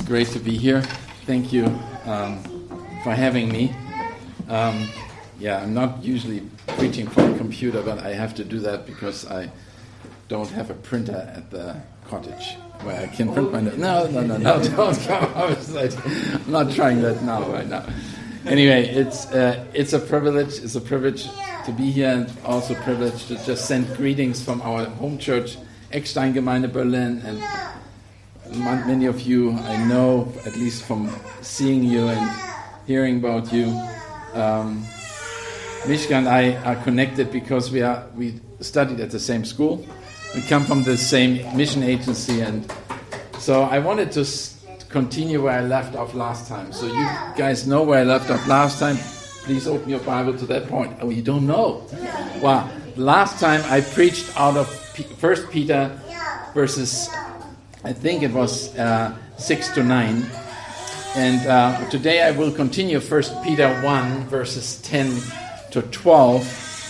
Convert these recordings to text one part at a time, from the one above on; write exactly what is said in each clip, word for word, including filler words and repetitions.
great to be here. Thank you um, for having me. Um, yeah, I'm not usually preaching from a computer, but I have to do that because I don't have a printer at the cottage where I can print my notes. No, no, no, no, don't come outside. I'm not trying that now, right now. Anyway, it's uh, it's a privilege. It's a privilege to be here, and also a privilege to just send greetings from our home church, Eckstein-Gemeinde Berlin, and many of you I know, at least from seeing you and hearing about you. Um, Mishka and I are connected because we are we studied at the same school. We come from the same mission agency, and so I wanted to s- continue where I left off last time. So you guys know where I left off last time. Please open your Bible to that point. Oh, you don't know? Well, last time I preached out of P- First Peter verses, I think it was uh, six to nine. And uh, today I will continue First Peter one, verses ten to twelve.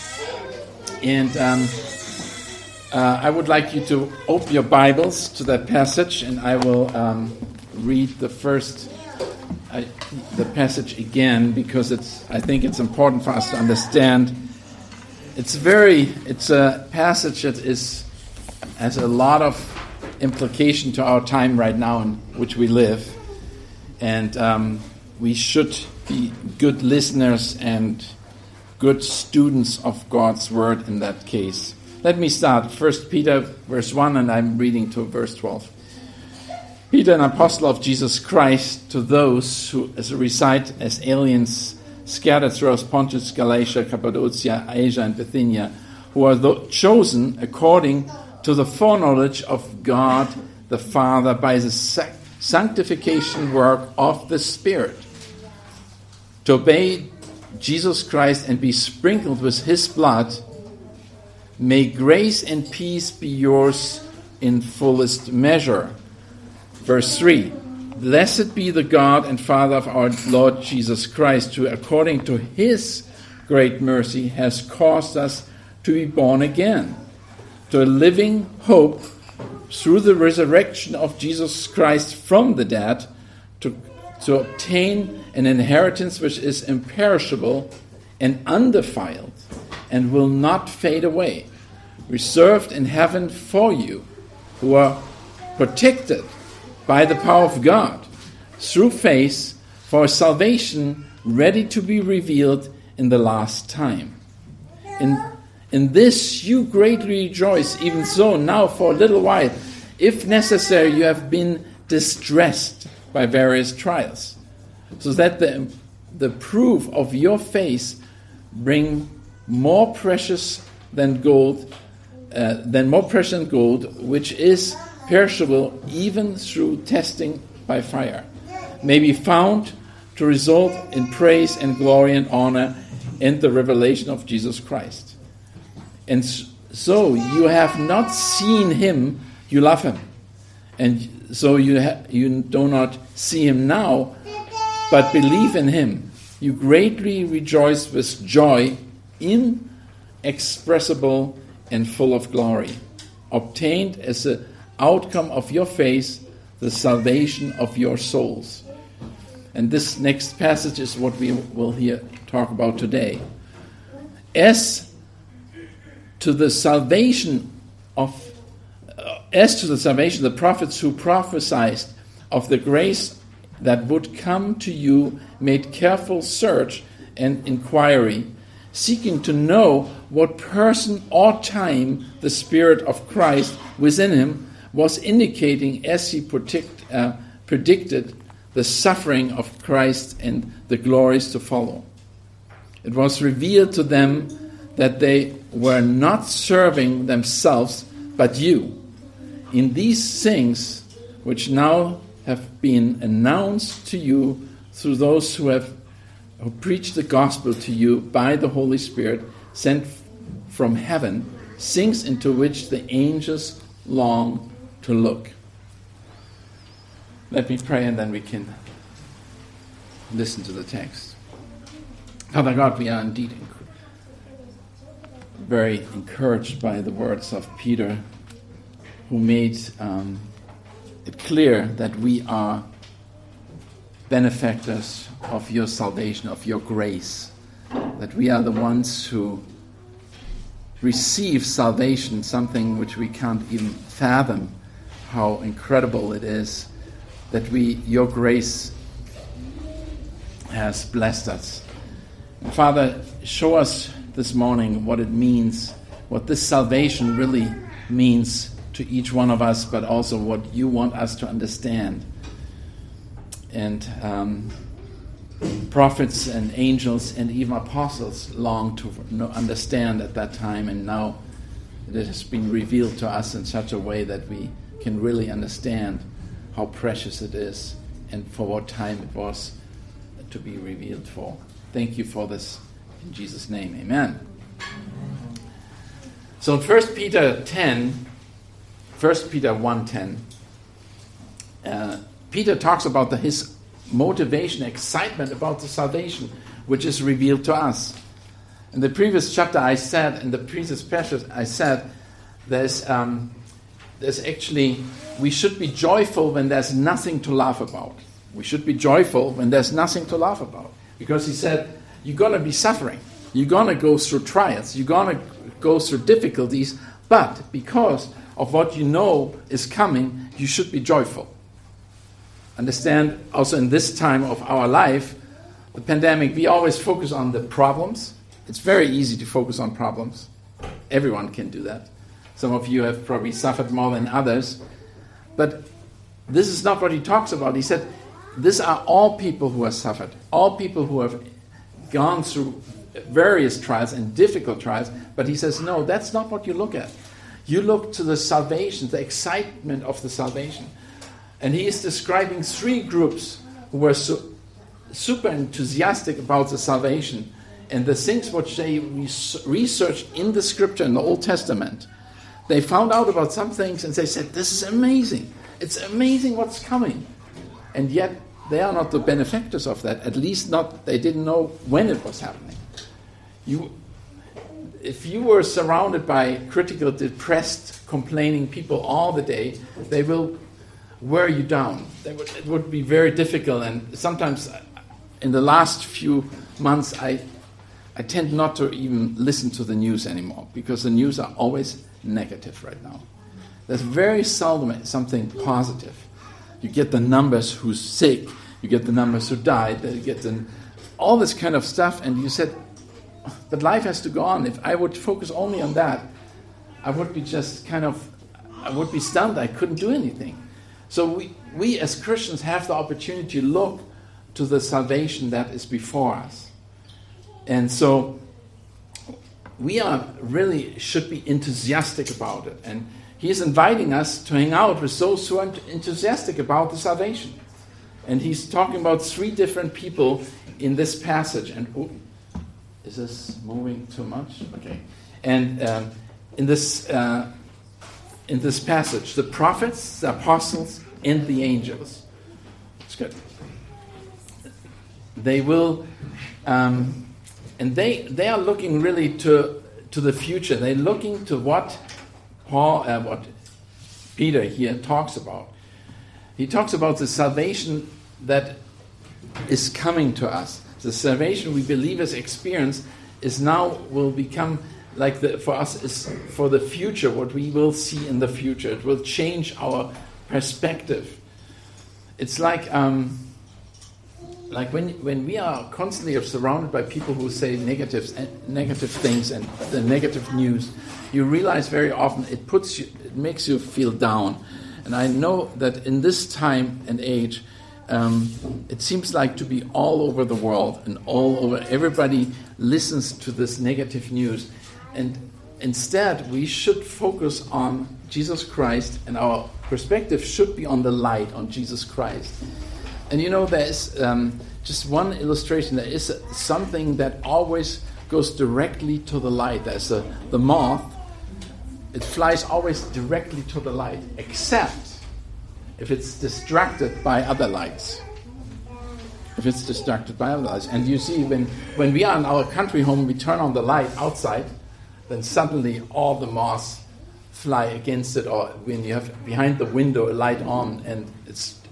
And um, uh, I would like you to open your Bibles to that passage, and I will um, read the first uh, the passage again, because it's I think it's important for us to understand. It's very it's a passage that is has a lot of implication to our time right now in which we live, and um, we should be good listeners and good students of God's word in that case. Let me start. First Peter, verse one, and I'm reading to verse twelve. Peter, an apostle of Jesus Christ, to those who reside as aliens scattered throughout Pontus, Galatia, Cappadocia, Asia, and Bithynia, who are th- chosen according to the foreknowledge of God the Father by the sac- sanctification work of the Spirit, to obey Jesus Christ and be sprinkled with His blood. May grace and peace be yours in fullest measure. Verse three. Blessed be the God and Father of our Lord Jesus Christ, who according to His great mercy has caused us to be born again, to a living hope through the resurrection of Jesus Christ from the dead, to, to obtain an inheritance which is imperishable and undefiled and will not fade away, reserved in heaven for you, who are protected by the power of God through faith for salvation ready to be revealed in the last time. In, in this you greatly rejoice, even so now for a little while, if necessary, you have been distressed by various trials, so that the, the proof of your faith bring more precious than gold, uh, than more precious than gold, which is perishable even through testing by fire, may be found to result in praise and glory and honor in the revelation of Jesus Christ. And so you have not seen Him, you love Him. And so you ha- you do not see Him now, but believe in Him. You greatly rejoice with joy inexpressible and full of glory, obtained as a outcome of your faith, the salvation of your souls. And this next passage is what we will here talk about today. As to the salvation of, uh, as to the salvation, the prophets who prophesied of the grace that would come to you made careful search and inquiry, seeking to know what person or time the Spirit of Christ within him was indicating as he predict, uh, predicted the suffering of Christ and the glories to follow. It was revealed to them that they were not serving themselves, but you, in these things which now have been announced to you through those who have who preach the gospel to you by the Holy Spirit sent from heaven, things into which the angels long to look. Let me pray, and then we can listen to the text. Father God, we are indeed very encouraged by the words of Peter, who made um, it clear that we are benefactors of your salvation, of your grace. That we are the ones who receive salvation, something which we can't even fathom how incredible it is that we, your grace has blessed us. And Father, show us this morning what it means, what this salvation really means to each one of us, but also what you want us to understand. And um, prophets and angels and even apostles long to understand at that time, and now it has been revealed to us in such a way that we can really understand how precious it is and for what time it was to be revealed for. Thank you for this in Jesus' name. Amen. So in First Peter ten, First Peter one ten, uh, Peter talks about the, his motivation, excitement about the salvation which is revealed to us. In the previous chapter I said, in the previous passage I said, there's um, there's actually, we should be joyful when there's nothing to laugh about. We should be joyful when there's nothing to laugh about. Because he said, you're going to be suffering. You're going to go through trials. You're going to go through difficulties. But because of what you know is coming, you should be joyful. Understand, also in this time of our life, the pandemic, we always focus on the problems. It's very easy to focus on problems. Everyone can do that. Some of you have probably suffered more than others. But this is not what he talks about. He said, these are all people who have suffered. All people who have gone through various trials and difficult trials. But he says, no, that's not what you look at. You look to the salvation, the excitement of the salvation. And he is describing three groups who were so, super enthusiastic about the salvation and the things which they researched in the scripture, in the Old Testament. They found out about some things and they said, this is amazing. It's amazing what's coming. And yet they are not the benefactors of that. At least not, they didn't know when it was happening. You, if you were surrounded by critical, depressed, complaining people all the day, they will wear you down. They would, it would be very difficult. And sometimes in the last few months, I, I tend not to even listen to the news anymore because the news are always negative right now. There's very seldom something positive. You get the numbers who's sick, you get the numbers who died, you get the, all this kind of stuff, and you said, but life has to go on. If I would focus only on that, I would be just kind of, I would be stunned. I couldn't do anything. So we, we as Christians have the opportunity to look to the salvation that is before us. And so we are really should be enthusiastic about it. And he is inviting us to hang out with those who are enthusiastic about the salvation. And he's talking about three different people in this passage. And oh, is this moving too much? Okay. And um, in this uh, in this passage, the prophets, the apostles, and the angels. It's good. They will, um, and they they are looking really to to the future. They're looking to what Paul, uh, what Peter here talks about. He talks about the salvation that is coming to us. The salvation we believers experience is now will become like the, for us is for the future, what we will see in the future. It will change our perspective. It's like um, like when when we are constantly surrounded by people who say negatives and negative things and the negative news, you realize very often it puts you, it makes you feel down. And I know that in this time and age, um, it seems like to be all over the world and all over. Everybody listens to this negative news, and instead we should focus on Jesus Christ, and our perspective should be on the light, on Jesus Christ. And you know, there is um, just one illustration. There is a, something that always goes directly to the light. There's a, the moth. It flies always directly to the light, except if it's distracted by other lights. If it's distracted by other lights. And you see, when, when we are in our country home, we turn on the light outside, then suddenly all the moths fly against it, or when you have behind the window a light on, and it's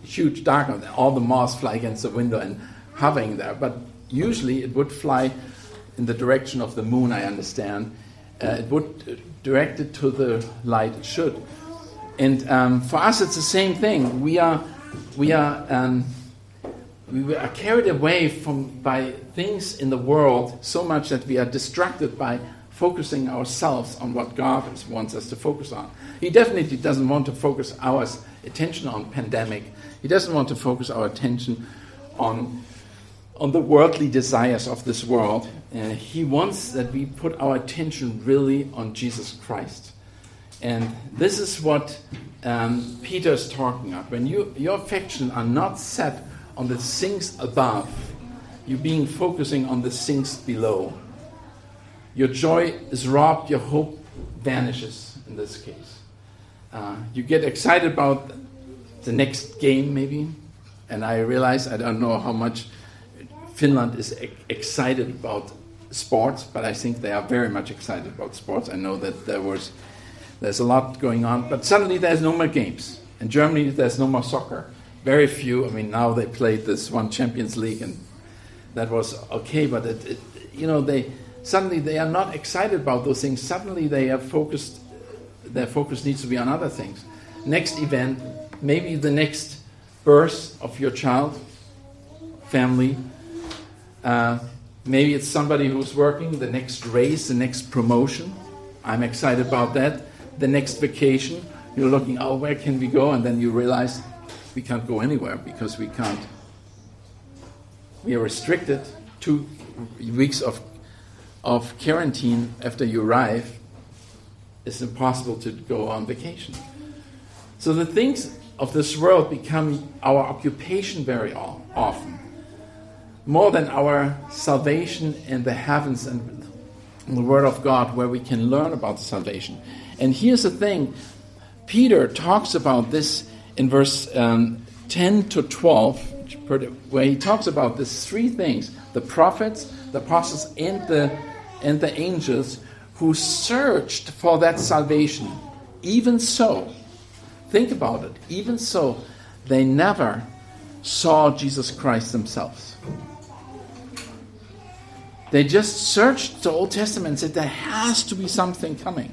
huge darkness, all the moths fly against the window and hovering there. But usually it would fly in the direction of the moon, I understand. Uh, it would direct it to the light it should. And um, for us, it's the same thing. We are, we are, um, we are carried away from by things in the world so much that we are distracted by focusing ourselves on what God wants us to focus on. He definitely doesn't want to focus our attention on pandemic. He doesn't want to focus our attention on on the worldly desires of this world. Uh, he wants that we put our attention really on Jesus Christ. And this is what um, Peter is talking about. When you, your affections are not set on the things above, you're being focusing on the things below. Your joy is robbed, your hope vanishes in this case. Uh, you get excited about the next game maybe, and I realize I don't know how much Finland is e- excited about sports, but I think they are very much excited about sports. I know that there was there's a lot going on, but suddenly there's no more games. In Germany, there's no more soccer. Very few. I mean, now they played this one Champions League, and that was okay. But it, it, you know, they suddenly they are not excited about those things. Suddenly they are focused. Their focus needs to be on other things. Next event, maybe the next birth of your child, family. Uh, maybe it's somebody who's working, the next raise, the next promotion. I'm excited about that. The next vacation, you're looking, oh, where can we go? And then you realize we can't go anywhere because we can't. We are restricted. Two weeks of of quarantine after you arrive. It's impossible to go on vacation. So the things of this world become our occupation very often. More than our salvation in the heavens and the Word of God, where we can learn about salvation. And here's the thing. Peter talks about this in verse um, ten to twelve, where he talks about these three things. The prophets, the apostles, and the, and the angels who searched for that salvation. Even so, think about it, even so, they never saw Jesus Christ themselves. They just searched the Old Testament and said there has to be something coming.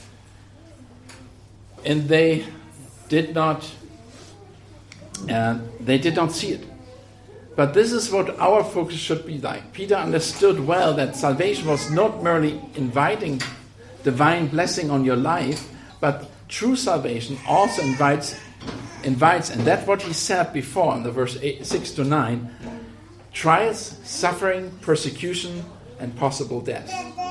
And they did not uh, they did not see it. But this is what our focus should be like. Peter understood well that salvation was not merely inviting divine blessing on your life, but true salvation also invites, invites, and that's what he said before in the verse eight, six to nine, trials, suffering, persecution, and possible death.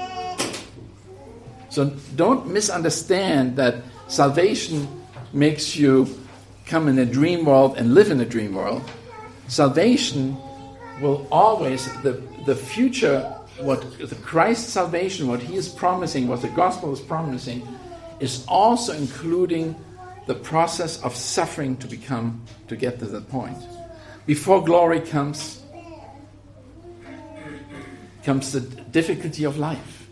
So don't misunderstand that salvation makes you come in a dream world and live in a dream world. Salvation will always, the, the future, what the Christ's salvation, what he is promising, what the gospel is promising, is also including the process of suffering to become, to get to that point. Before glory comes, comes the difficulty of life.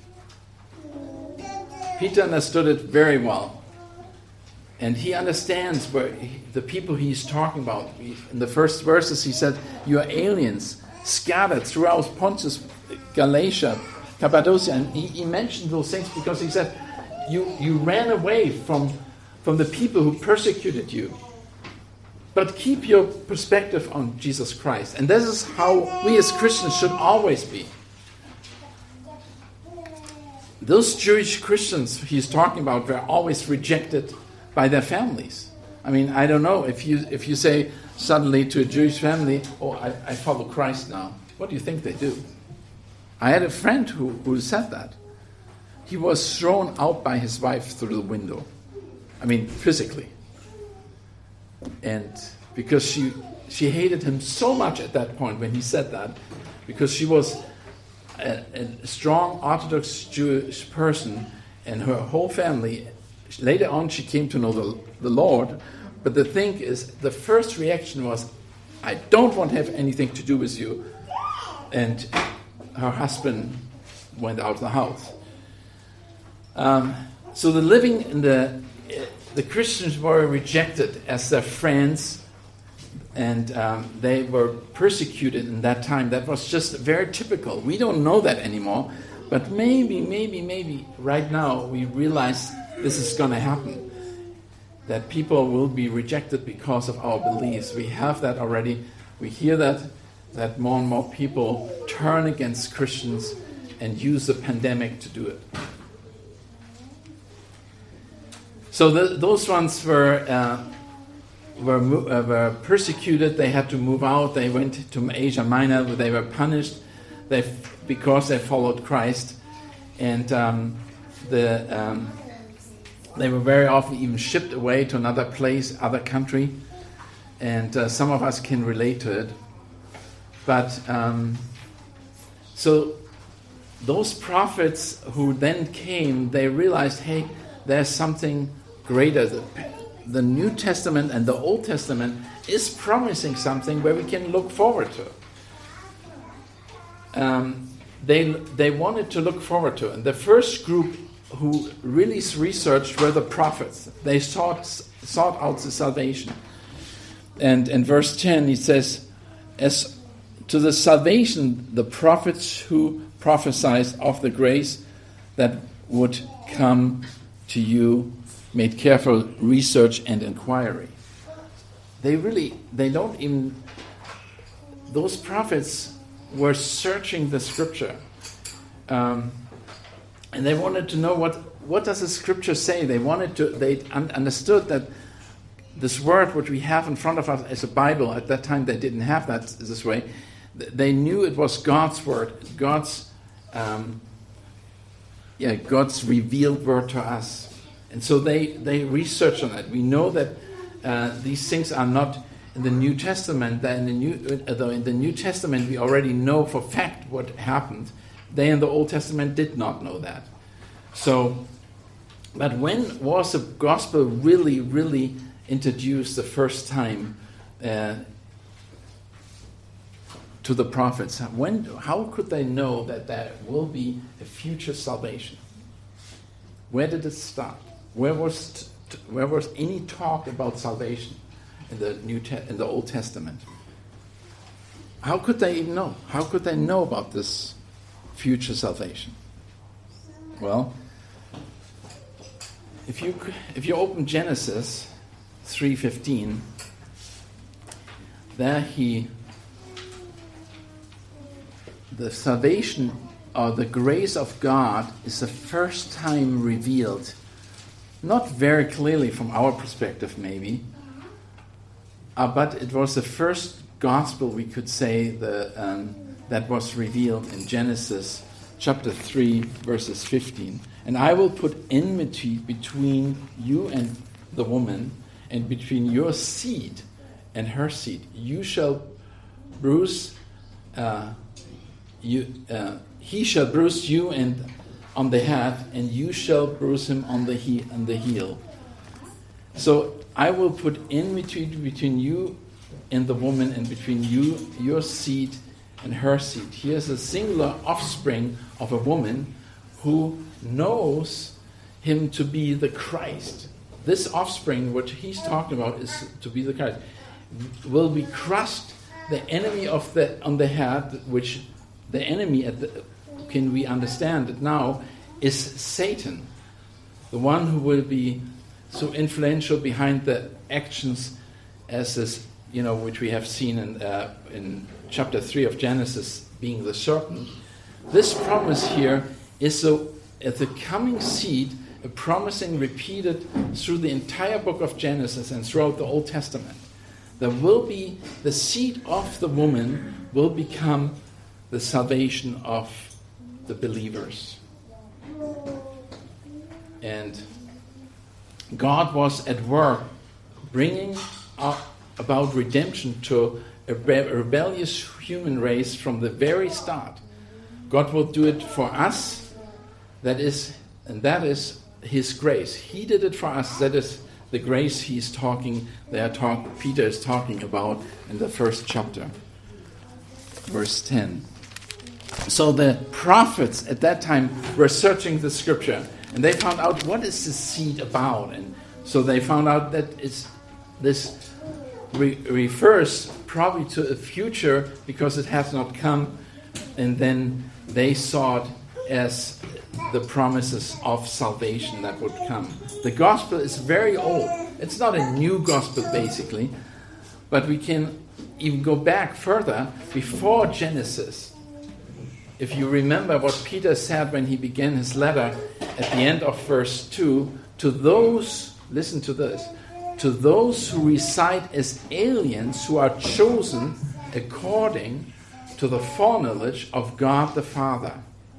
Peter understood it very well. And he understands where he, the people he's talking about. In the first verses he said, you are aliens, scattered throughout Pontus, Galatia, Cappadocia. And he, he mentioned those things because he said, you, you ran away from, from the people who persecuted you. But keep your perspective on Jesus Christ. And this is how we as Christians should always be. Those Jewish Christians he's talking about were always rejected by their families. I mean, I don't know, if you if you say suddenly to a Jewish family, oh, I, I follow Christ now, what do you think they do? I had a friend who, who said that. He was thrown out by his wife through the window. I mean, physically. And because she she hated him so much at that point when he said that, because she was a, a strong Orthodox Jewish person, and her whole family, later on she came to know the, the Lord, but the thing is, the first reaction was, I don't want to have anything to do with you. And her husband went out of the house. Um, so the living in the the Christians were rejected as their friends and um, they were persecuted in that time. That was just very typical. We don't know that anymore, but maybe, maybe, maybe right now we realize this is going to happen, that people will be rejected because of our beliefs. We have that already. We hear that, that more and more people turn against Christians and use the pandemic to do it. So the, those ones were uh, were uh, were persecuted. They had to move out. They went to Asia Minor. They were punished they, because they followed Christ, and um, the um, they were very often even shipped away to another place, other country, and uh, some of us can relate to it. But um, so those prophets who then came, they realized, hey, there's something greater. The, the New Testament and the Old Testament is promising something where we can look forward to. Um, they they wanted to look forward to. And the first group who really researched were the prophets. They sought, sought out the salvation. And in verse ten he says, as to the salvation, the prophets who prophesied of the grace that would come to you made careful research and inquiry. They really, they don't even, those prophets were searching the scripture. Um, and they wanted to know what, what does the scripture say? They wanted to, they un- understood that this word which we have in front of us as a Bible, at that time they didn't have that this way. They knew it was God's word, God's um, yeah, God's revealed word to us. And so they, they researched on it. We know that uh, these things are not in the New Testament. That in the New, uh, in the New Testament we already know for fact what happened. They in the Old Testament did not know that. So, but when was the gospel really, really introduced the first time uh, to the prophets? When, how could they know that there will be a future salvation? Where did it start? Where was t- where was any talk about salvation in the New Te- in the Old Testament? How could they even know? How could they know about this future salvation? Well, if you if you open Genesis three fifteen, there he the salvation or the grace of God is the first time revealed. Not very clearly from our perspective, maybe, uh, but it was the first gospel, we could say, the, um, that was revealed in Genesis chapter three, verses fifteen. And I will put enmity between you and the woman, and between your seed and her seed. You shall bruise, uh, you, uh, he shall bruise you and on the head, and you shall bruise him on the he- on the heel. So I will put enmity between you and the woman, and between you, your seed, and her seed. Here's a singular offspring of a woman who knows him to be the Christ. This offspring, what he's talking about, is to be the Christ. Will be crushed, the enemy of the on the head, which the enemy at the can we understand it now, is Satan, the one who will be so influential behind the actions as this, you know, which we have seen in uh, in chapter three of Genesis, being the serpent. This promise here is so at the coming seed, a promising repeated through the entire book of Genesis and throughout the Old Testament. There will be the seed of the woman will become the salvation of the believers. And God was at work bringing up about redemption to a rebellious human race from the very start. God will do it for us. That is, and that is His grace. He did it for us. That is the grace He's talking. They are talk. Peter is talking about in the first chapter, verse ten. So the prophets at that time were searching the scripture, and they found out what is the seed about, and so they found out that it's this re- refers probably to a future because it has not come, and then they saw it as the promises of salvation that would come. The gospel is very old. It's not a new gospel, basically, but we can even go back further, before Genesis. If you remember what Peter said when he began his letter at the end of verse two, to those, listen to this, to those who reside as aliens who are chosen according to the foreknowledge of God the Father.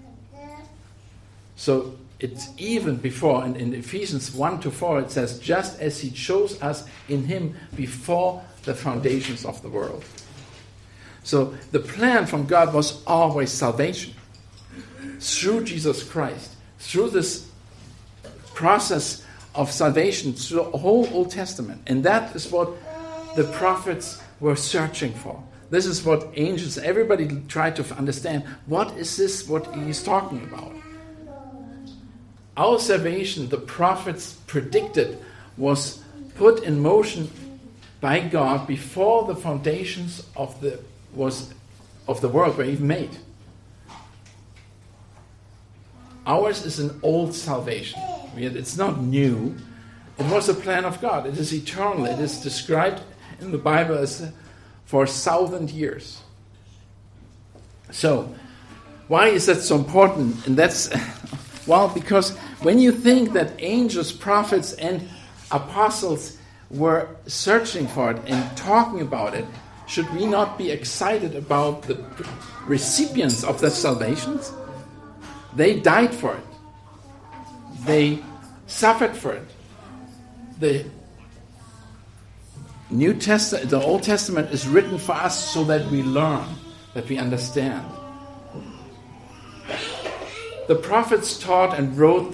So it's even before, and in Ephesians one to four it says, just as he chose us in him before the foundations of the world. So the plan from God was always salvation. Through Jesus Christ. Through this process of salvation, through the whole Old Testament. And that is what the prophets were searching for. This is what angels, everybody tried to understand. What is this, what he's talking about? Our salvation, the prophets predicted, was put in motion by God before the foundations of the was of the world were even made. Ours is an old salvation. It's not new. It was a plan of God. It is eternal. It is described in the Bible as for a thousand years. So, why is that so important? And that's, well, because when you think that angels, prophets, and apostles were searching for it and talking about it, should we not be excited about the recipients of the salvations? They died for it. They suffered for it. The New Testament, the Old Testament is written for us so that we learn, that we understand. The prophets taught and wrote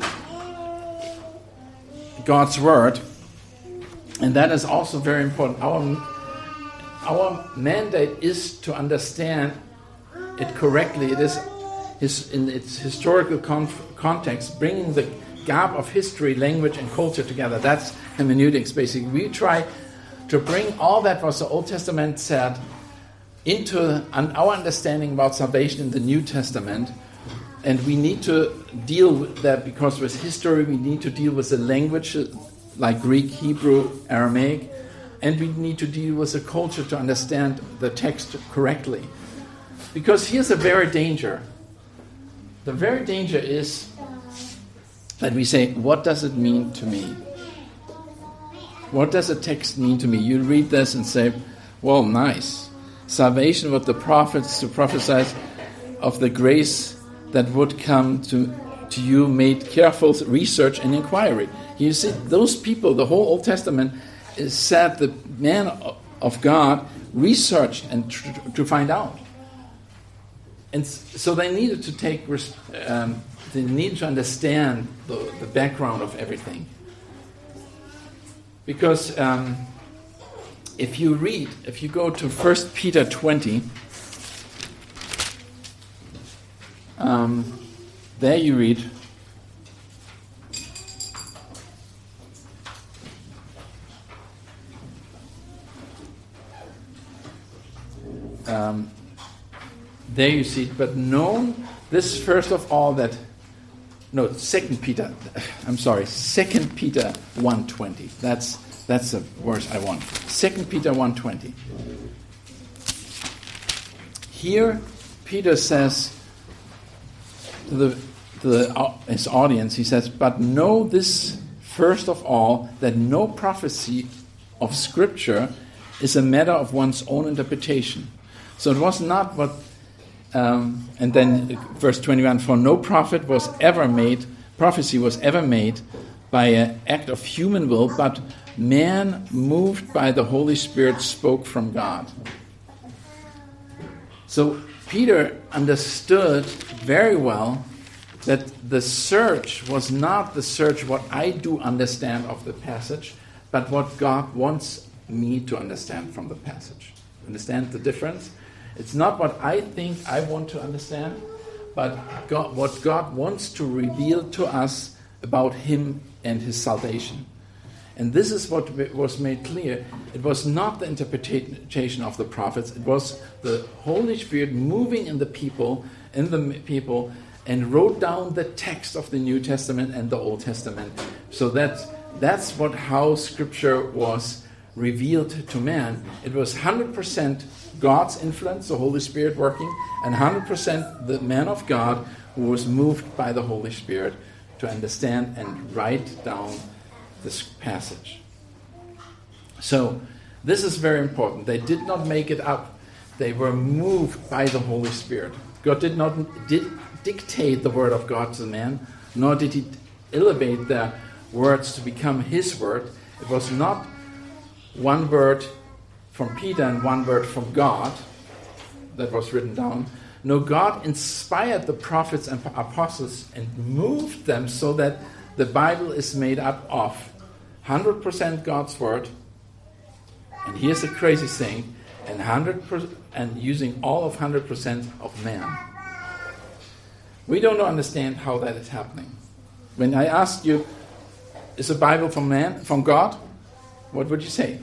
God's word, and that is also very important. Our Our mandate is to understand it correctly. It is his, in its historical conf- context, bringing the gap of history, language, and culture together. That's hermeneutics, basically. We try to bring all that what the Old Testament said into an, our understanding about salvation in the New Testament. And we need to deal with that because with history we need to deal with the language like Greek, Hebrew, Aramaic. And we need to deal with the culture to understand the text correctly. Because here's a very danger. The very danger is that we say, what does it mean to me? What does a text mean to me? You read this and say, well, nice. Salvation, what the prophets to prophesy of the grace that would come to, to you made careful research and inquiry. You see, those people, the whole Old Testament, is said the man of God researched and tr- to find out, and so they needed to take. Um, they needed to understand the, the background of everything, because um, if you read, if you go to First Peter twenty, um, there you read. Um, there you see it, but known this first of all that no Second Peter, I'm sorry, Second Peter one twenty. That's that's the verse I want. Second Peter one twenty. Here, Peter says to the to the, uh, his audience, he says, "But know this first of all, that no prophecy of Scripture is a matter of one's own interpretation." So it was not what, um, and then verse twenty-one, for no prophet was ever made, prophecy was ever made by an act of human will, but man moved by the Holy Spirit spoke from God. So Peter understood very well that the search was not the search what I do understand of the passage, but what God wants me to understand from the passage. Understand the difference? It's not what I think I want to understand, but God, what God wants to reveal to us about Him and His salvation. And this is what was made clear. It was not the interpretation of the prophets. It was the Holy Spirit moving in the people, in the people, and wrote down the text of the New Testament and the Old Testament. So that that's what how Scripture was revealed to man. It was one hundred percent God's influence, the Holy Spirit working, and one hundred percent the man of God who was moved by the Holy Spirit to understand and write down this passage. So, this is very important. They did not make it up. They were moved by the Holy Spirit. God did not did dictate the word of God to man, nor did he elevate the words to become his word. It was not one word from Peter and one word from God that was written down. No, God inspired the prophets and apostles and moved them so that the Bible is made up of one hundred percent God's word, and here's the crazy thing, and one hundred percent, and using all of one hundred percent of man. We don't understand how that is happening. When I asked you, is the Bible from man, from God? What would you say?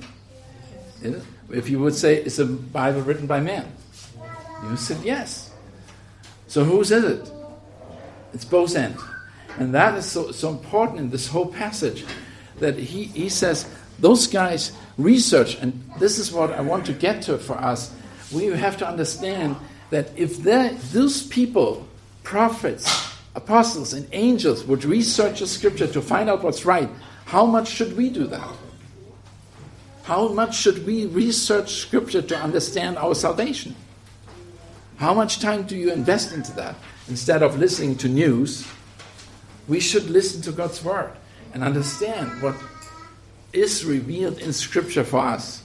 If you would say, is the Bible written by man? You said yes. So whose is it? It's both ends. And that is so, so important in this whole passage, that he, he says, those guys research, and this is what I want to get to for us. We have to understand that if those people, prophets, apostles, and angels would research the Scripture to find out what's right, how much should we do that? How much should we research Scripture to understand our salvation? How much time do you invest into that? Instead of listening to news, we should listen to God's Word and understand what is revealed in Scripture for us.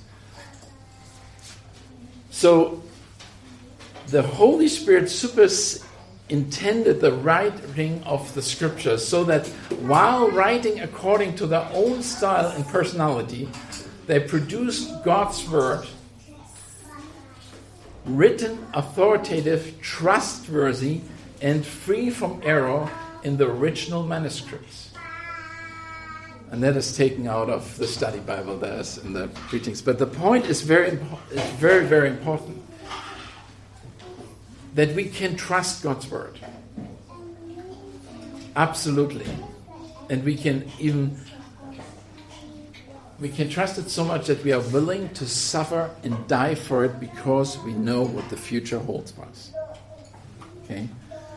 So, the Holy Spirit superintended the writing of the Scriptures so that while writing according to their own style and personality, they produced God's Word, written, authoritative, trustworthy, and free from error in the original manuscripts. And that is taken out of the study Bible that is in the preachings. But the point is very, is very, very important. That we can trust God's Word. Absolutely. And we can even... We can trust it so much that we are willing to suffer and die for it because we know what the future holds for us. Okay?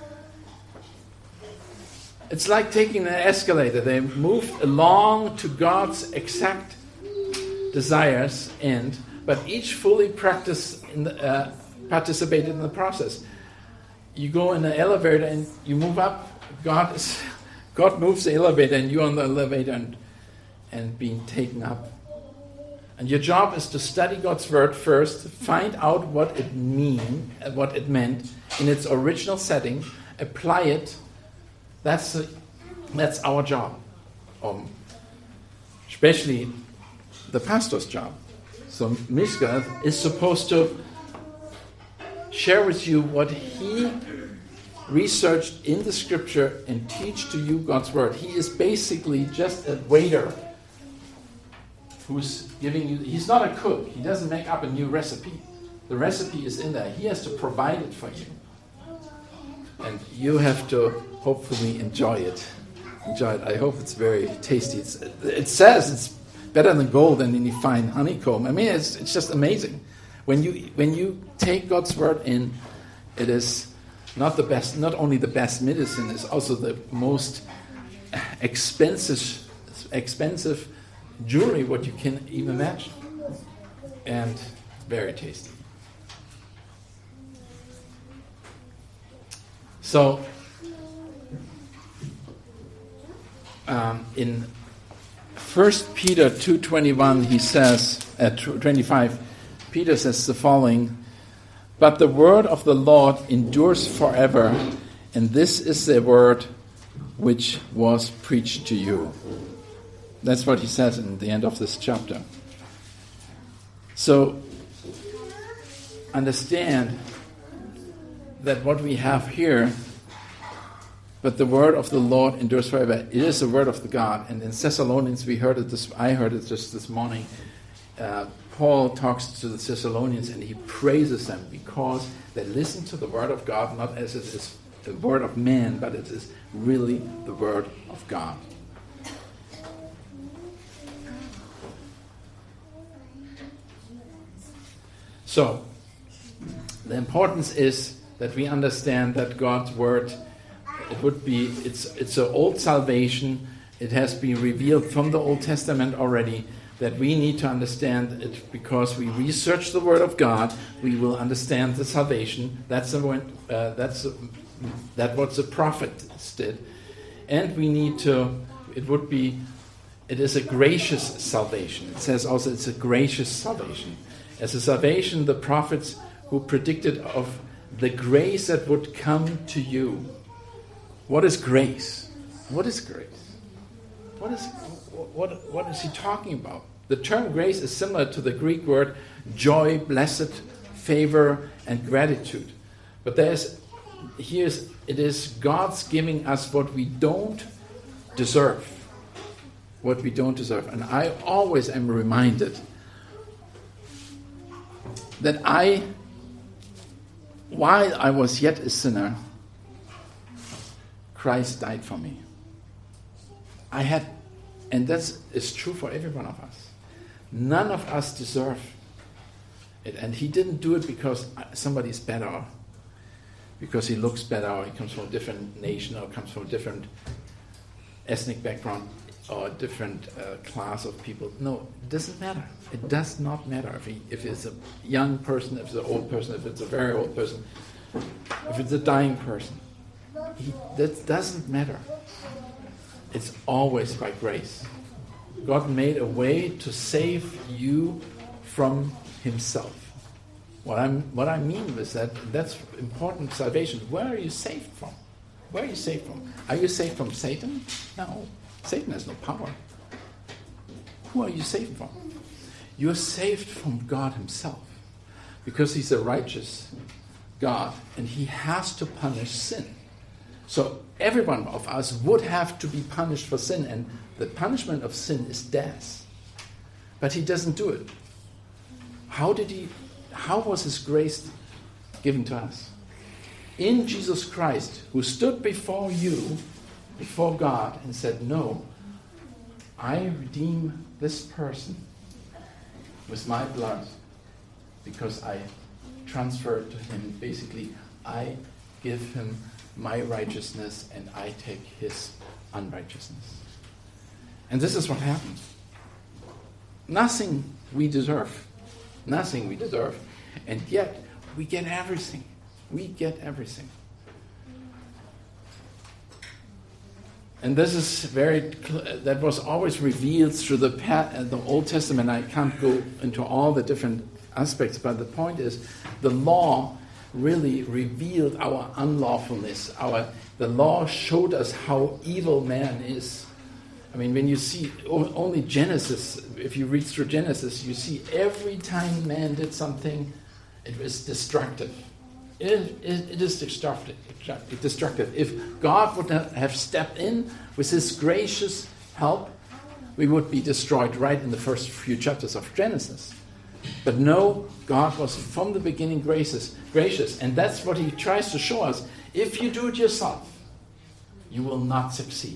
It's like taking an escalator. They moved along to God's exact desires end, but each fully practiced in the, uh, participated in the process. You go in the elevator and you move up. God is, God moves the elevator and you're on the elevator and and being taken up. And your job is to study God's Word first, find out what it mean, what it meant in its original setting, apply it. That's a, that's our job, um, especially the pastor's job. So Mishka is supposed to share with you what he researched in the Scripture and teach to you God's Word. He is basically just a waiter who's giving you, he's not a cook. He doesn't make up a new recipe. The recipe is in there. He has to provide it for you. And you have to hopefully enjoy it. Enjoy it. I hope it's very tasty. It's, it says it's better than gold and any fine honeycomb. I mean, it's it's just amazing. When you when you take God's Word in, it is not the best, not only the best medicine, it's also the most expensive expensive jewelry what you can even imagine, and very tasty. So um, in First Peter two twenty-one, he says at twenty-five, Peter says the following: "But the word of the Lord endures forever, and this is the word which was preached to you." That's what he says in the end of this chapter. So, understand that what we have here but the word of the Lord endures forever. It is the word of the God. And in Thessalonians, we heard it this, I heard it just this morning. Uh, Paul talks to the Thessalonians and he praises them because they listen to the word of God, not as it is the word of man, but it is really the word of God. So, the importance is that we understand that God's word, it would be, it's it's an old salvation. It has been revealed from the Old Testament already, that we need to understand it because we research the word of God. We will understand the salvation. That's the uh, that's the, that what the prophets did, and we need to. It would be, it is a gracious salvation. It says also it's a gracious salvation. As a salvation, the prophets who predicted of the grace that would come to you. What is grace? What is grace? What is what what is he talking about? The term grace is similar to the Greek word joy, blessed, favor, and gratitude. But there's here's it is God's giving us what we don't deserve. What we don't deserve. And I always am reminded that I, while I was yet a sinner, Christ died for me. I had, and that is true for every one of us. None of us deserve it. And he didn't do it because somebody's better, because he looks better, or he comes from a different nation, or comes from a different ethnic background, or a different uh, class of people. No, it doesn't matter. It does not matter if, he, if it's a young person, if it's an old person, if it's a very old person, if it's a dying person. He, that doesn't matter. It's always by grace. God made a way to save you from himself. What I'm, what I mean is that that's important salvation. Where are you saved from? Where are you saved from? Are you saved from Satan? No. Satan has no power. Who are you saved from? You're saved from God himself. Because he's a righteous God and he has to punish sin. So every one of us would have to be punished for sin, and the punishment of sin is death. But he doesn't do it. How did he, how was his grace given to us? In Jesus Christ, who stood before you, before God, and said, no, I redeem this person with my blood because I transfer to him, basically, I give him my righteousness and I take his unrighteousness. And this is what happens. Nothing we deserve. Nothing we deserve. And yet, we get everything. We get everything. And this is very, that was always revealed through the the Old Testament. I can't go into all the different aspects, but the point is, the law really revealed our unlawfulness. Our the law showed us how evil man is. I mean, when you see only Genesis, if you read through Genesis, you see every time man did something, it was destructive. It, it, it is destructive. Destructive. If God would have stepped in with his gracious help, we would be destroyed right in the first few chapters of Genesis. But no, God was from the beginning gracious, gracious, and that's what he tries to show us. If you do it yourself, you will not succeed.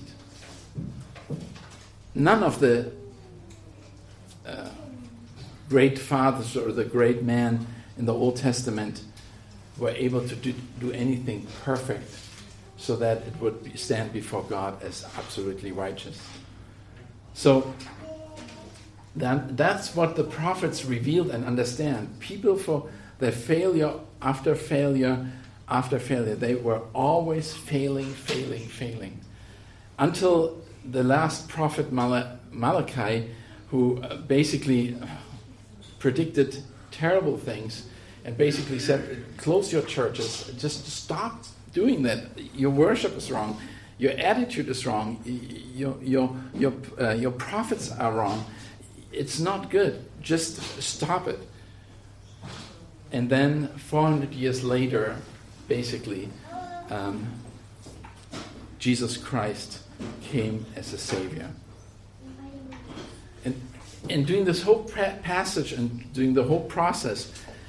None of the uh, great fathers or the great men in the Old Testament were able to do, do anything perfect so that it would be, stand before God as absolutely righteous. So that, that's what the prophets revealed and understand. People, for their failure after failure after failure, they were always failing, failing, failing. Until the last prophet Mal- Malachi, who uh, basically predicted terrible things and basically said, close your churches, just stop doing that. Your worship is wrong. Your attitude is wrong. Your, your, your, uh, your prophets are wrong. It's not good. Just stop it. And then four hundred years later, basically, um, Jesus Christ came as a Savior. And, and during this whole pra- passage and during the whole process,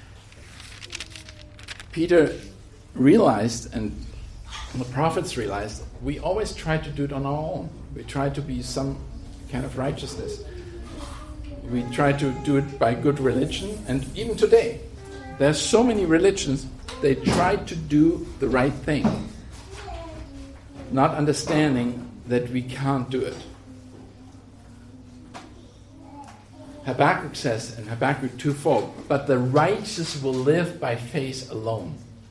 Peter realized, and the prophets realized, we always try to do it on our own. We try to be some kind of righteousness. We try to do it by good religion. And even today, there's so many religions, they try to do the right thing, not understanding that we can't do it. Habakkuk says in Habakkuk two four, but the righteous will live by faith alone.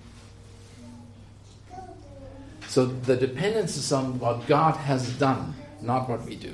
So the dependence is on what God has done, not what we do.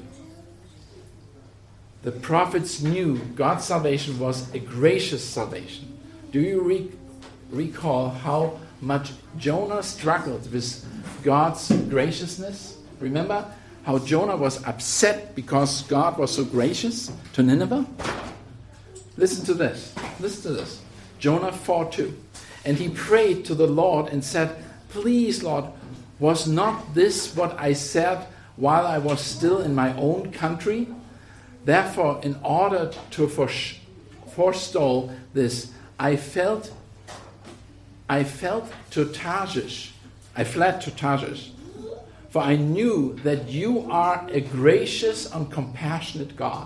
The prophets knew God's salvation was a gracious salvation. Do you re- recall how much Jonah struggled with God's graciousness? Remember how Jonah was upset because God was so gracious to Nineveh? Listen to this. Listen to this. Jonah four two. And he prayed to the Lord and said, please, Lord, was not this what I said while I was still in my own country? Therefore, in order to forestall this, I felt, I felt to Tarshish. I fled to Tarshish, for I knew that you are a gracious and compassionate God.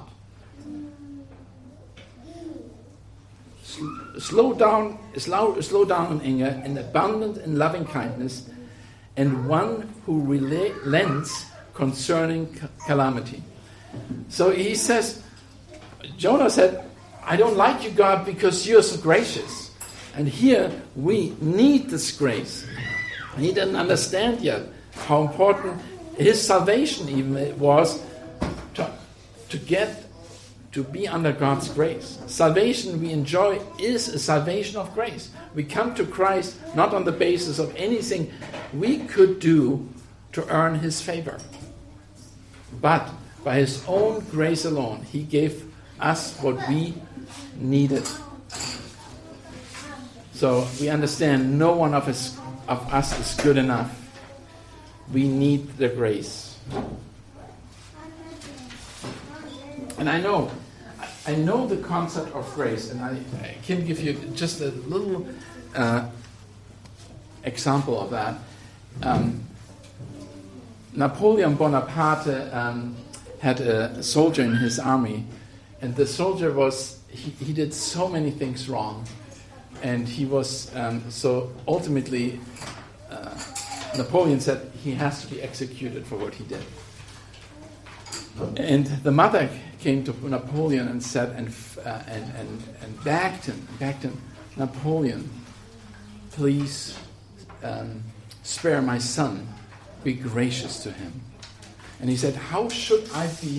Slow down, slow, slow down in anger, and abundant in loving kindness, and one who relents concerning calamity. So he says, Jonah said, I don't like you, God, because you're so gracious. And here we need this grace. He didn't understand yet how important his salvation even was to, to get to be under God's grace. Salvation we enjoy is a salvation of grace. We come to Christ not on the basis of anything we could do to earn his favor, but by his own grace alone, he gave us what we needed. So we understand no one of us, of us is good enough. We need the grace. And I know, I know the concept of grace, and I, I can give you just a little uh, example of that. Um, Napoleon Bonaparte um, had a soldier in his army, and the soldier was, he, he did so many things wrong, and he was, um, so ultimately, uh, Napoleon said he has to be executed for what he did. And the mother came to Napoleon and said, and uh, and, and, and begged him, begged him, Napoleon, please um, spare my son, be gracious to him. And he said, how should I be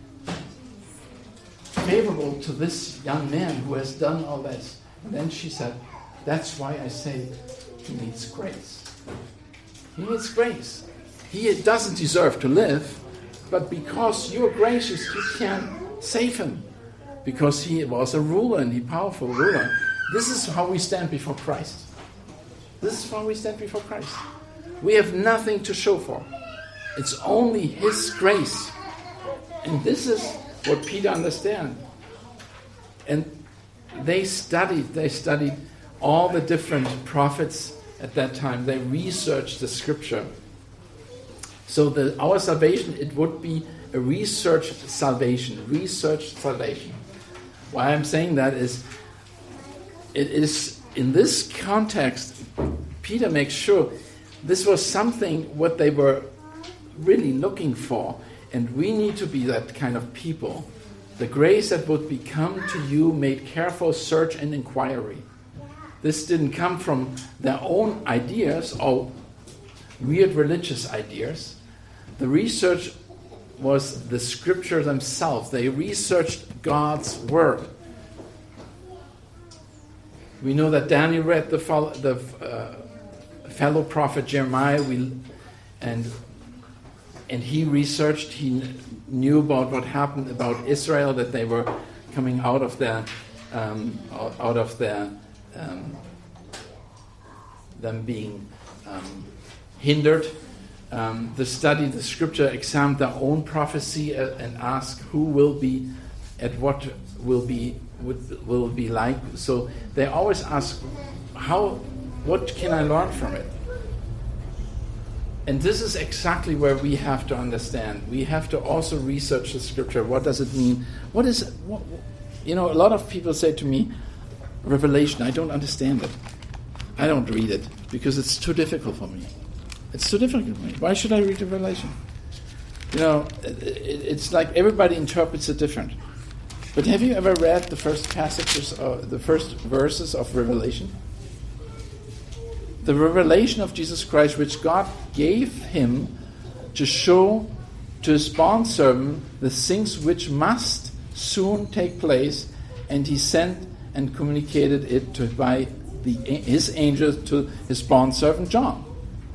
favorable to this young man who has done all this? And then she said, that's why I say he needs grace. He needs grace. He doesn't deserve to live, but because you're gracious, you can save him. Because he was a ruler and a powerful ruler. This is how we stand before Christ. This is how we stand before Christ. We have nothing to show for. It's only his grace. And this is what Peter understands. And they studied, they studied all the different prophets at that time. They researched the scripture. So the, our salvation, it would be a researched salvation. Researched salvation. Why I'm saying that is, it is in this context, Peter makes sure this was something what they were really looking for. And we need to be that kind of people. The grace that would become to you made careful search and inquiry. This didn't come from their own ideas or weird religious ideas. The research was the scripture themselves. They researched God's word. We know that Daniel read the, the uh, fellow prophet Jeremiah, we, and and he researched. He knew about what happened about Israel, that they were coming out of their um, out of their um, them being um, hindered um, the study, the scripture, examine their own prophecy uh, and ask who will be, at what will be, would, will be like. So they always ask, how, what can I learn from it? And this is exactly where we have to understand. We have to also research the scripture. What does it mean? What is, what, you know, a lot of people say to me, Revelation, I don't understand it. I don't read it because it's too difficult for me. It's too difficult for me. Why should I read Revelation? You know, it, it's like everybody interprets it different. But have you ever read the first passages, or the first verses of Revelation? The revelation of Jesus Christ, which God gave him to show to his bondservant the things which must soon take place, and he sent and communicated it to by the, his angel to his bondservant John,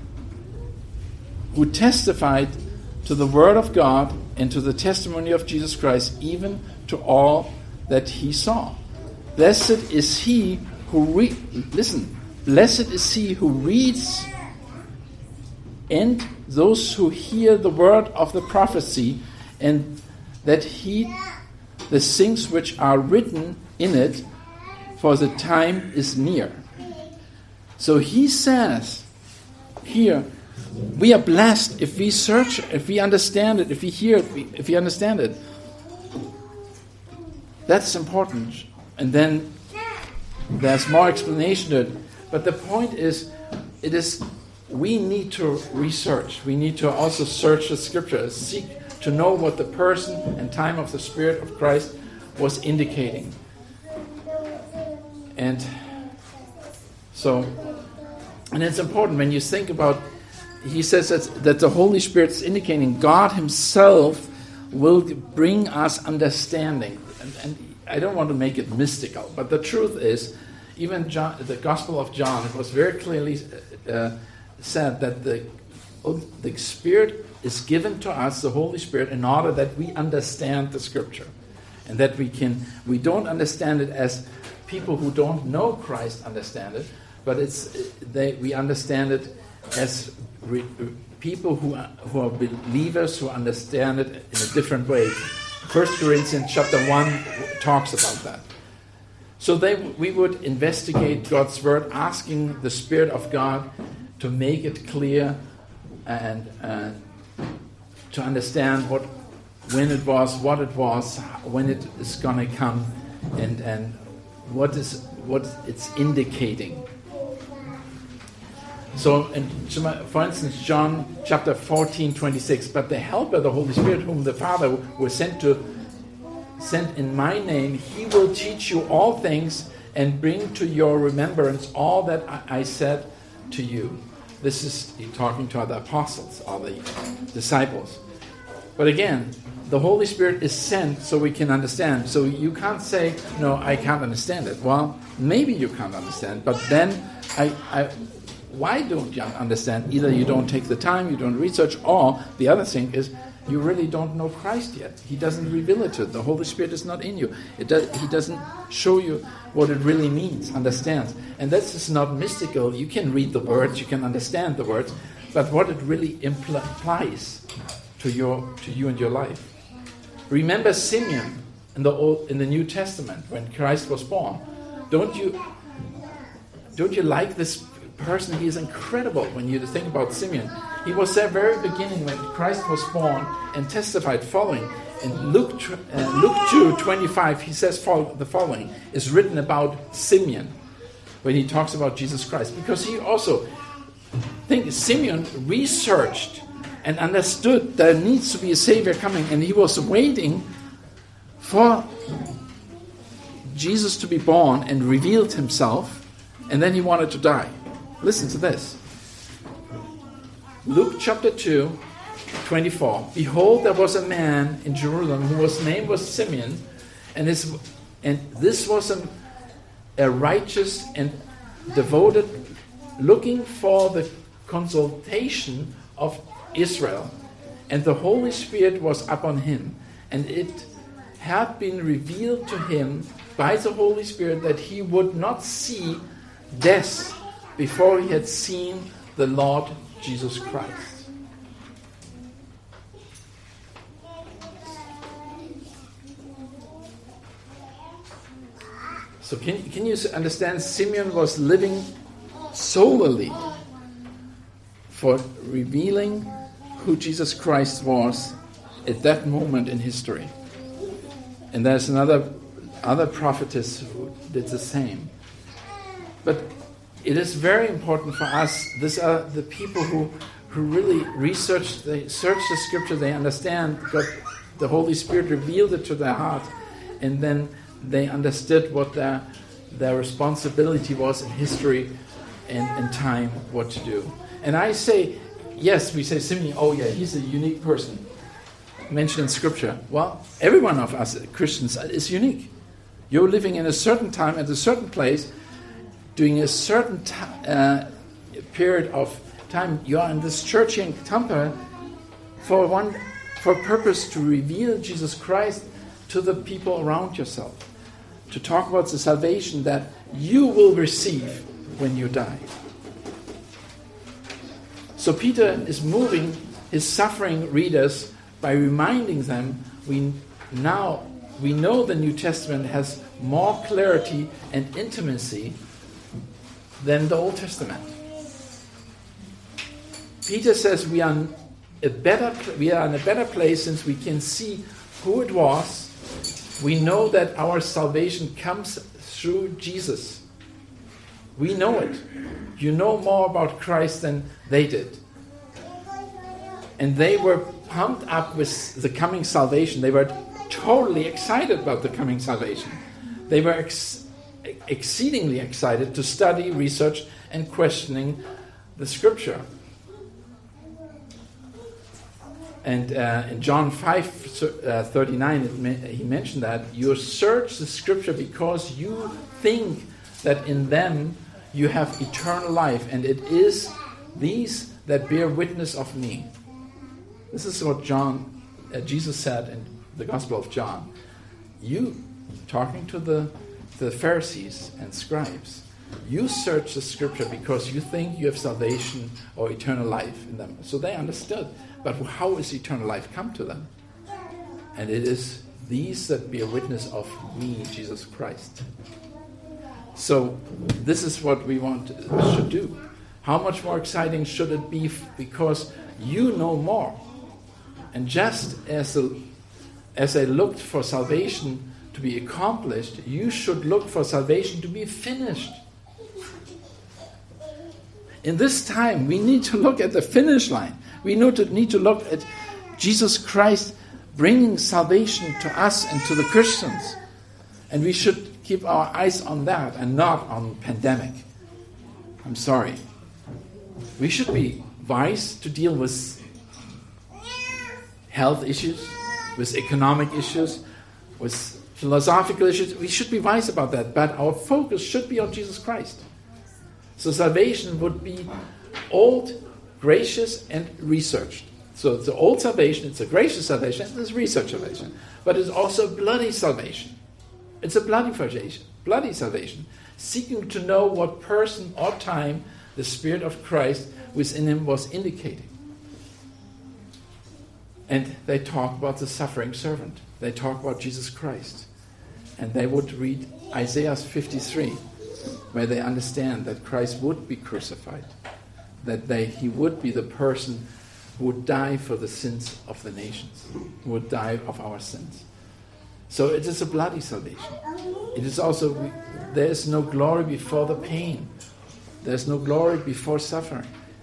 who testified to the word of God and to the testimony of Jesus Christ, even to all that he saw. Blessed is he who re- listen. Blessed is he who reads and those who hear the word of the prophecy, and that heed the things which are written in it, for the time is near. So he says here, we are blessed if we search, if we understand it, if we hear it, if we understand it. That's important. And then there's more explanation to it. But the point is, it is we need to research. We need to also search the scripture, seek to know what the person and time of the Spirit of Christ was indicating. And so, and it's important when you think about, he says that, that the Holy Spirit is indicating God himself will bring us understanding. And, and I don't want to make it mystical, but the truth is, even John, the Gospel of John, it was very clearly uh, said that the, the Spirit is given to us, the Holy Spirit, in order that we understand the Scripture. And that we can, we don't understand it as people who don't know Christ understand it, but it's they we understand it as re, people who are, who are believers who understand it in a different way. First Corinthians chapter one talks about that. So they, we would investigate God's word, asking the Spirit of God to make it clear and uh, to understand what, when it was, what it was, when it is going to come, and and what is what it's indicating. So, in, for instance, John chapter fourteen, twenty-six. But the Helper, the Holy Spirit, whom the Father was sent to sent in my name, he will teach you all things and bring to your remembrance all that I, I said to you. This is talking to the apostles, or the disciples. But again, the Holy Spirit is sent so we can understand. So you can't say, no, I can't understand it. Well, maybe you can't understand, but then I, I why don't you understand? Either you don't take the time, you don't research, or the other thing is you really don't know Christ yet. He doesn't reveal it to you. The Holy Spirit is not in you. It does, he doesn't show you what it really means, understands. And this is not mystical. You can read the words, you can understand the words, but what it really impl- implies to your to you and your life. Remember Simeon in the Old, in the New Testament when Christ was born. Don't you don't you like this person? He is incredible when you think about Simeon. He was there very beginning when Christ was born and testified following. In Luke uh, Luke two twenty-five, he says the following is written about Simeon when he talks about Jesus Christ, because he also think Simeon researched and understood there needs to be a Savior coming, and he was waiting for Jesus to be born and revealed himself, and then he wanted to die. Listen to this. Luke chapter two, twenty-four. Behold, there was a man in Jerusalem whose name was Simeon, and his and this was a, a righteous and devoted, looking for the consultation of Israel. And the Holy Spirit was upon him, and it had been revealed to him by the Holy Spirit that he would not see death before he had seen the Lord Jesus Christ. So can, can you understand? Simeon was living solely for revealing who Jesus Christ was at that moment in history. And there's another other prophetess who did the same. But it is very important for us. These are the people who, who really research, they search the scripture, they understand God, the Holy Spirit revealed it to their heart, and then they understood what their their responsibility was in history and in time, what to do. And I say, yes, we say Simeon, oh yeah, he's a unique person mentioned in scripture. Well, every one of us Christians is unique. You're living in a certain time at a certain place, doing a certain t- uh, period of time. You are in this church here in Tampere for one for purpose to reveal Jesus Christ to the people around yourself, to talk about the salvation that you will receive when you die. So Peter is moving his suffering readers by reminding them we now we know the New Testament has more clarity and intimacy than the Old Testament. Peter says we are a better we are in a better place since we can see who it was. We know that our salvation comes through Jesus. We know it. You know more about Christ than they did. And they were pumped up with the coming salvation. They were totally excited about the coming salvation. They were ex- exceedingly excited to study, research, and questioning the scripture. And uh, in John five thirty-nine, it me- he mentioned that you search the scripture because you think that in them you have eternal life, and it is these that bear witness of me. This is what John, uh, Jesus said in the Gospel of John. You, talking to the, the Pharisees and scribes, you search the scripture because you think you have salvation or eternal life in them. So they understood. But how is eternal life come to them? And it is these that bear witness of me, Jesus Christ. So this is what we want should do. How much more exciting should it be because you know more? And just as a, as I looked for salvation to be accomplished, you should look for salvation to be finished. In this time, we need to look at the finish line. We need to, need to look at Jesus Christ bringing salvation to us and to the Christians. And we should keep our eyes on that and not on pandemic. I'm sorry. We should be wise to deal with health issues, with economic issues, with philosophical issues. We should be wise about that, but our focus should be on Jesus Christ. So salvation would be old, gracious, and researched. So it's the old salvation, it's a gracious salvation, it's a research salvation. But it's also a bloody salvation. It's a bloody salvation, bloody salvation, seeking to know what person or time the Spirit of Christ within him was indicating. And they talk about the suffering servant. They talk about Jesus Christ. And they would read Isaiah fifty-three, where they understand that Christ would be crucified, that they, he would be the person who would die for the sins of the nations, who would die of our sins. So it is a bloody salvation. It is also, there is no glory before the pain. There is no glory before suffering.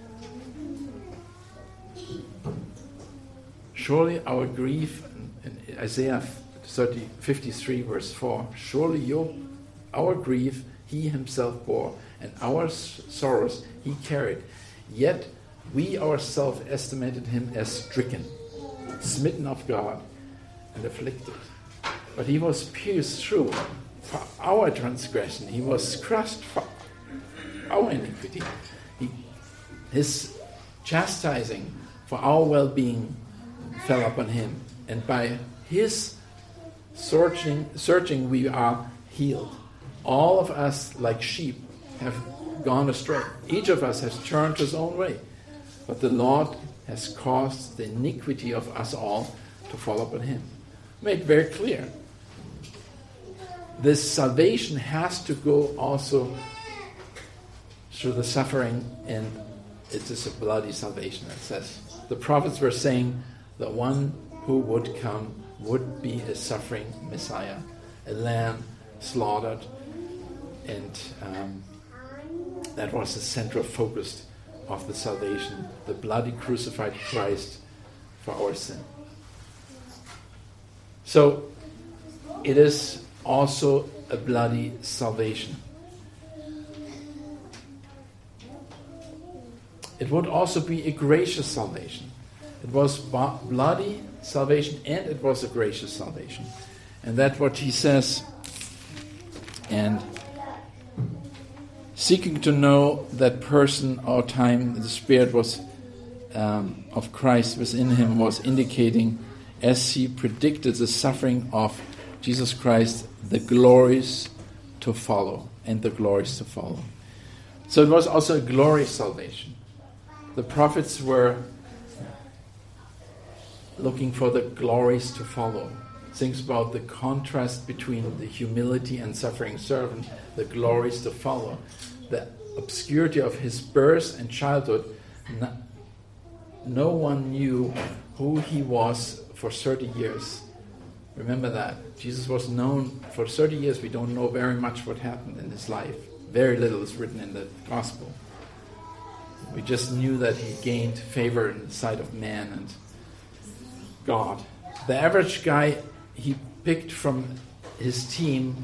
Surely our grief, in Isaiah fifty-three verse four, surely your, our grief he himself bore, and our sorrows he carried. Yet we ourselves estimated him as stricken, smitten of God, and afflicted. But he was pierced through for our transgression. He was crushed for our iniquity. He, his chastising for our well-being fell upon him. And by his searching, searching we are healed. All of us, like sheep, have gone astray. Each of us has turned his own way. But the Lord has caused the iniquity of us all to fall upon him. Made very clear. this salvation has to go also through the suffering, and it is a bloody salvation, it says. The prophets were saying the one who would come would be a suffering Messiah, a lamb slaughtered, and um, that was the central focus of the salvation, the bloody crucified Christ for our sin. So it is also a bloody salvation. It would also be a gracious salvation. It was bloody salvation and it was a gracious salvation. And that's what he says. And seeking to know that person or time, the Spirit was um, of Christ within him was indicating, as he predicted the suffering of Jesus Christ, the glories to follow, and the glories to follow. So it was also a glorious salvation. The prophets were looking for the glories to follow. Thinks about the contrast between the humility and suffering servant, the glories to follow. The obscurity of his birth and childhood, no, no one knew who he was for thirty years. Remember that. Jesus was known for thirty years. We don't know very much what happened in his life. Very little is written in the gospel. We just knew that he gained favor in the sight of man and God. The average guy he picked from his team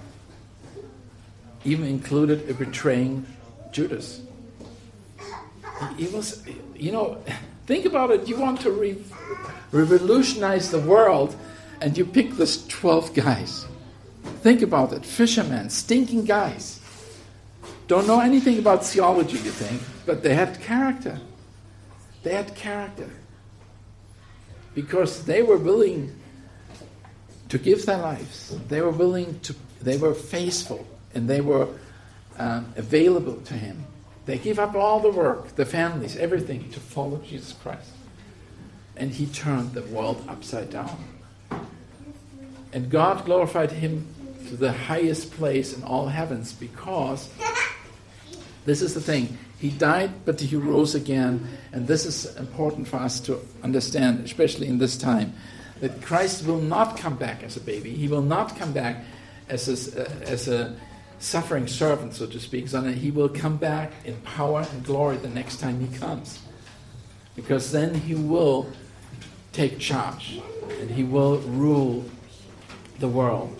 even included a betraying Judas. He was, you know, think about it. You want to re- revolutionize the world and you pick these twelve guys. Think about it. Fishermen, stinking guys. Don't know anything about theology, you think, but they had character. They had character. Because they were willing to give their lives. They were willing to, they were faithful, and they were um, available to him. They gave up all the work, the families, everything to follow Jesus Christ. And he turned the world upside down. And God glorified him to the highest place in all heavens, because this is the thing. He died, but he rose again. And this is important for us to understand, especially in this time, that Christ will not come back as a baby. He will not come back as a, uh, as a suffering servant, so to speak. So he will come back in power and glory the next time he comes. Because then he will take charge. And he will rule the world.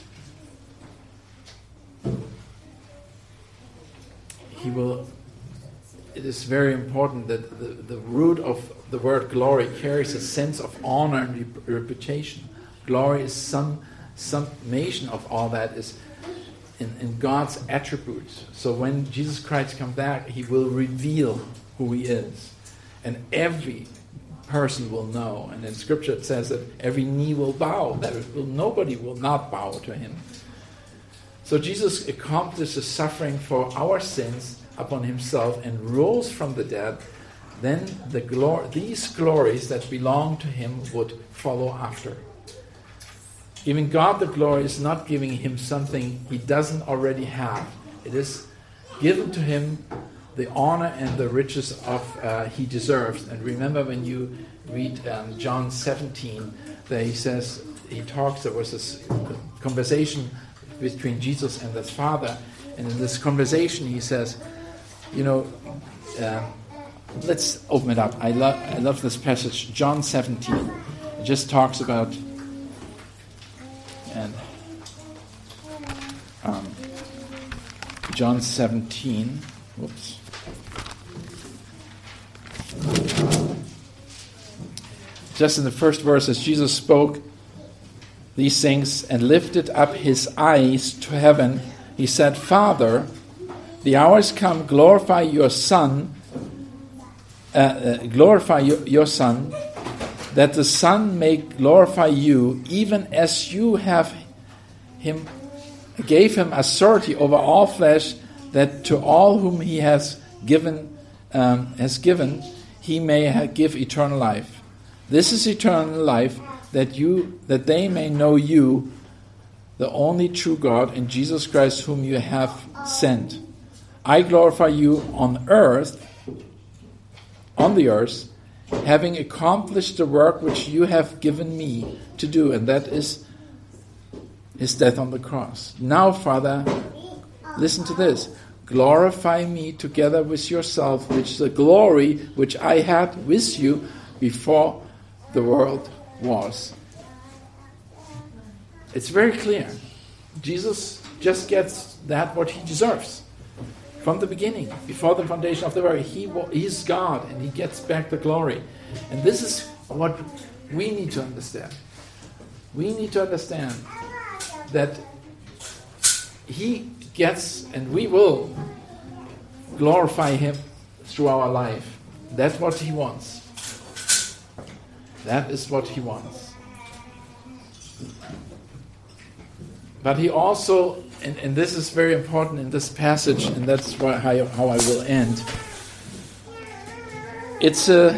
He will... It is very important that the, the root of the word glory carries a sense of honor and reputation. Glory is some summation of all that is in, in God's attributes. So when Jesus Christ comes back, he will reveal who he is. And every person will know. And in Scripture it says that every knee will bow. That it will, nobody will not bow to him. So Jesus accomplishes suffering for our sins upon himself and rose from the dead. Then the glor- these glories that belong to him would follow after. Giving God the glory is not giving him something he doesn't already have. It is given to him the honor and the riches of uh, he deserves. And remember when you read um, John seventeen, there he says, he talks, there was this conversation between Jesus and his Father. And in this conversation he says, you know, uh, let's open it up. I love I love this passage, John seventeen. It just talks about, and um, John seventeen. Whoops. Just in the first verse, as Jesus spoke these things and lifted up his eyes to heaven, he said, Father, the hour has come, glorify your Son, uh, uh, glorify your, your Son, that the Son may glorify you, even as you have him, gave him authority over all flesh, that to all whom he has given, um, has given, he may ha- give eternal life. This is eternal life, that you, that they may know you, the only true God, and Jesus Christ whom you have sent. I glorify you on earth, on the earth, having accomplished the work which you have given me to do, and that is his death on the cross. Now, Father, listen to this. Glorify me together with yourself, which the glory which I had with you before the world was. It's very clear. Jesus just gets that what he deserves. From the beginning, before the foundation of the world, he is God, and he gets back the glory. And this is what we need to understand. We need to understand that he gets, and we will glorify him through our life. That's what he wants. That is what he wants. But he also, and, and this is very important in this passage, and that's why, how, how I will end. It's a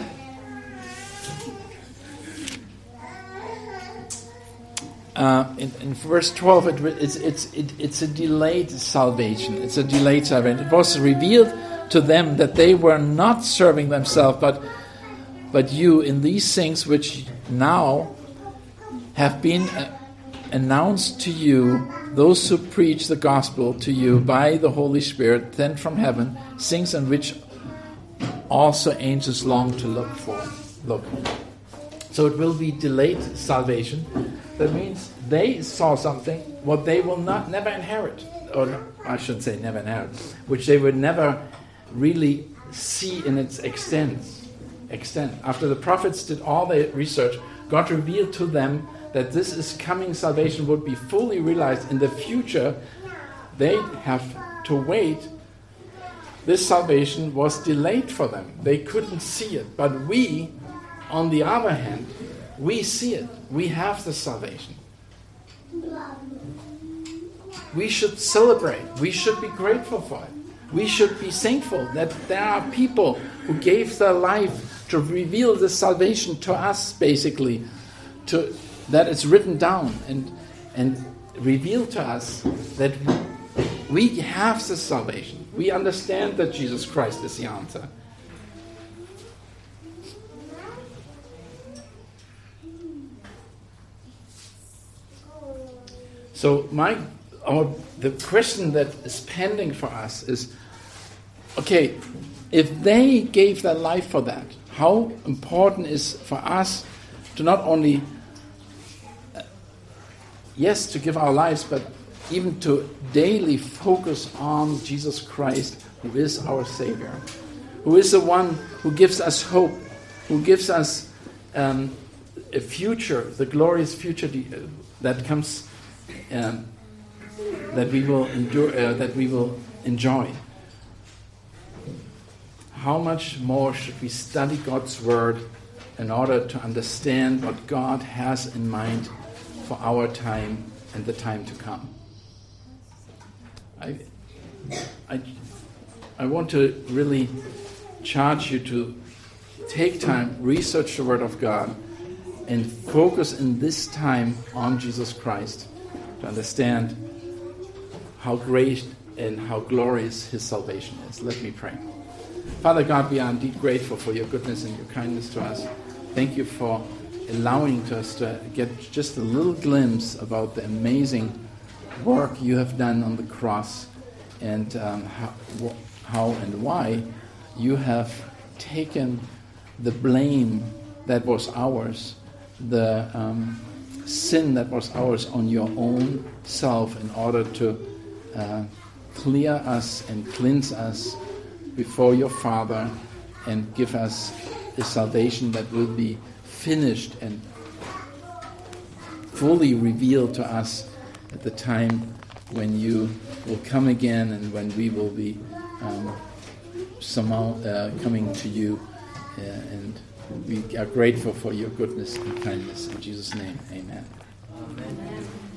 uh, in, in verse twelve. It, it's it's it, it's a delayed salvation. It's a delayed salvation. It was revealed to them that they were not serving themselves, but but you in these things which now have been Uh, announced to you, those who preach the gospel to you by the Holy Spirit sent from heaven, things in which also angels long to look for. Look. So it will be delayed salvation. That means they saw something what they will not never inherit, or I shouldn't say never inherit, which they would never really see in its extent. Extent. After the prophets did all their research, God revealed to them that this is coming salvation would be fully realized in the future. They have to wait. This salvation was delayed for them. They couldn't see it. But we, on the other hand, we see it. We have the salvation. We should celebrate. We should be grateful for it. We should be thankful that there are people who gave their life to reveal the salvation to us, basically, to that it's written down and and revealed to us that we have the salvation. We understand that Jesus Christ is the answer. So my our, the question that is pending for us is, okay, if they gave their life for that, how important is for us to not only yes, to give our lives, but even to daily focus on Jesus Christ, who is our Savior, who is the one who gives us hope, who gives us um, a future, the glorious future that comes, um, that we will endure, uh, that we will enjoy. How much more should we study God's Word in order to understand what God has in mind for our time and the time to come? I, I, I want to really charge you to take time, research the Word of God, and focus in this time on Jesus Christ to understand how great and how glorious his salvation is. Let me pray. Father God, we are indeed grateful for your goodness and your kindness to us. Thank you for allowing us to get just a little glimpse about the amazing work you have done on the cross, and um, how, how and why you have taken the blame that was ours, the um, sin that was ours on your own self, in order to uh, clear us and cleanse us before your Father and give us a salvation that will be finished and fully revealed to us at the time when you will come again and when we will be um, somehow uh, coming to you. Uh, and we are grateful for your goodness and kindness. In Jesus' name, amen. Amen.